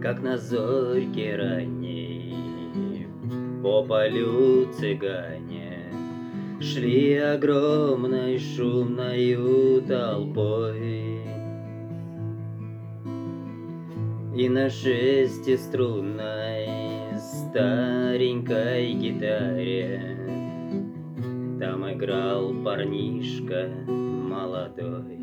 Как на зорьке ранней по полю цыгане шли огромной шумною толпой, и на шестиструнной старенькой гитаре там играл парнишка молодой.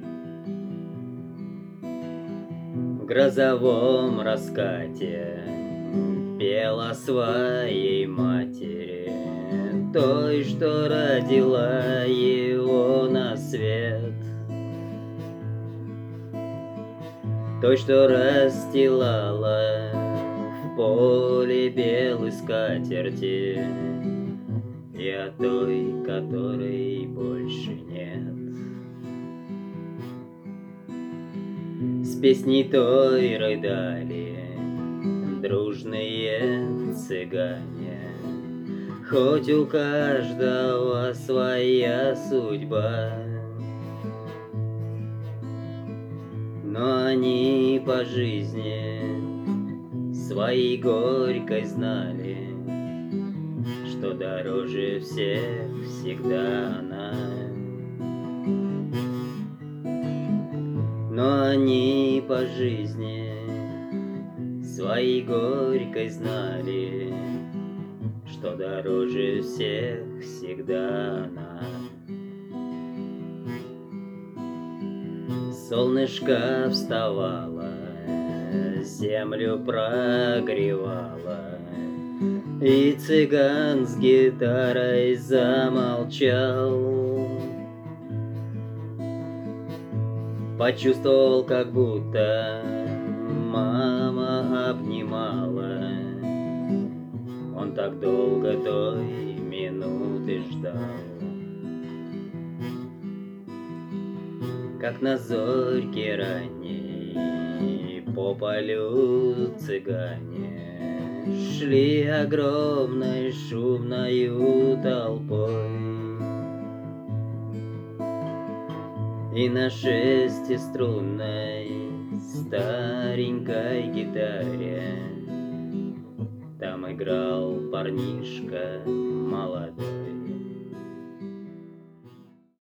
В грозовом раскате пел о своей матери, той, что родила его на свет, той, что расстилала в поле белой скатерти, и о той, которой больше нет. С песней той рыдали дружные цыгане, хоть у каждого своя судьба, но они по жизни своей горькой знали, что дороже всех всегда она. Но они по жизни своей горькой знали, что дороже всех всегда она. Солнышко вставало, землю прогревало, и цыган с гитарой замолчал. Почувствовал, как будто мама обнимала. Он так долго той минуты ждал. Как на зорьке ранней по полю цыгане шли огромной шумною толпой, и на шестиструнной старенькой гитаре там играл парнишка молодой.